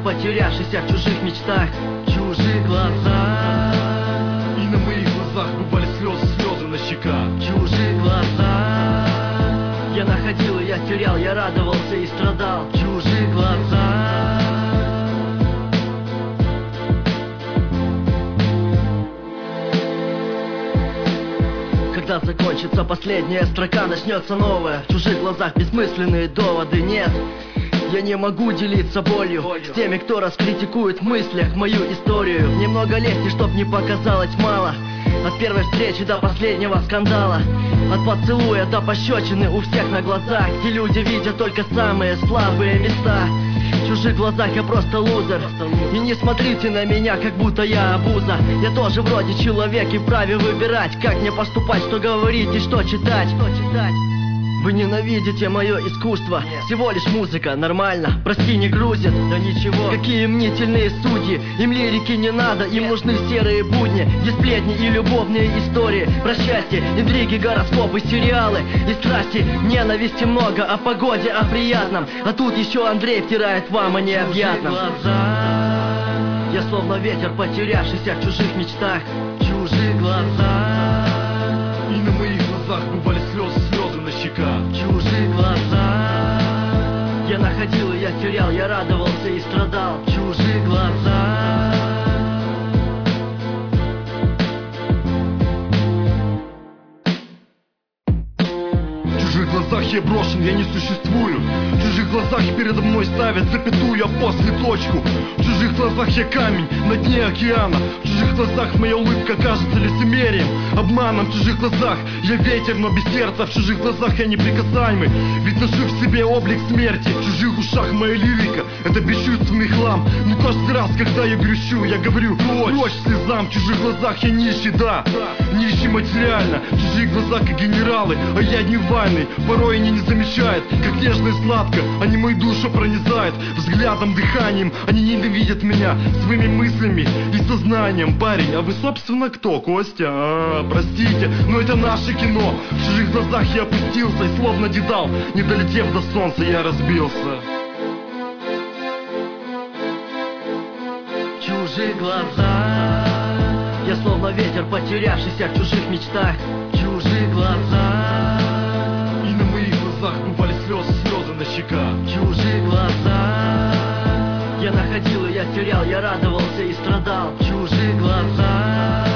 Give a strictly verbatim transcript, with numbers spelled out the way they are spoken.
потерявшийся в чужих мечтах. Чужие глаза, и на моих глазах бывали слезы, слезы на щеках. Чужие глаза, я находил и я терял, я радовался и страдал. Чужие глаза. Когда закончится последняя строка, начнется новая. В чужих глазах бессмысленные доводы нет. Я не могу делиться болью с теми, кто раскритикует в мыслях мою историю. Немного лести, чтоб не показалось мало. От первой встречи до последнего скандала, от поцелуя до пощечины у всех на глазах, где люди видят только самые слабые места. В чужих глазах я просто лузер. И не смотрите на меня, как будто я обуза. Я тоже вроде человек и вправе выбирать, как мне поступать, что говорить и что читать. Вы ненавидите мое искусство. Всего лишь музыка, нормально, прости, не грузит. Да ничего. Какие мнительные судьи. Им лирики не надо, им нужны серые будни, где сплетни и любовные истории про счастье, интриги, гороскопы, сериалы и страсти. Ненависти много, о погоде, о приятном. А тут еще Андрей втирает вам о необъятном. Я словно ветер, потерявшийся в чужих мечтах. Чужие глаза, и на моих глазах бывали слезы, слезы на щеках. Чужие глаза, я находил и я терял, я радовался и страдал. Чужие глаза. В чужих глазах я брошен, я не существую. В чужих глазах передо мной ставят запятую, а после точку. В чужих глазах я камень на дне океана. В чужих глазах моя улыбка кажется лицемерием, обманом. В чужих глазах я ветер, но без сердца. В чужих глазах я неприкасаемый, ведь ношу в себе облик смерти. В чужих ушах моя лирика — это бесчувственный хлам. Но каждый раз, когда я грущу, я говорю прочь, прочь слезам. В чужих глазах я нищий, да, нищий материально. В чужих глазах и генералы, а я дневальный. Порой они не замечают, как нежно и сладко они мою душу пронизают взглядом, дыханием. Они ненавидят меня своими мыслями и сознанием. Парень, а вы собственно кто? Костя? А, простите, но это наше кино. В чужих глазах я опустился и словно дедал, не долетев до солнца, я разбился. Чужие глаза, я словно ветер, потерявшийся в чужих мечтах. Чужие глаза, и на моих глазах бывали слезы, слезы на щеках. Чужие глаза, я находил и я терял, я радовался и страдал. Чужие глаза.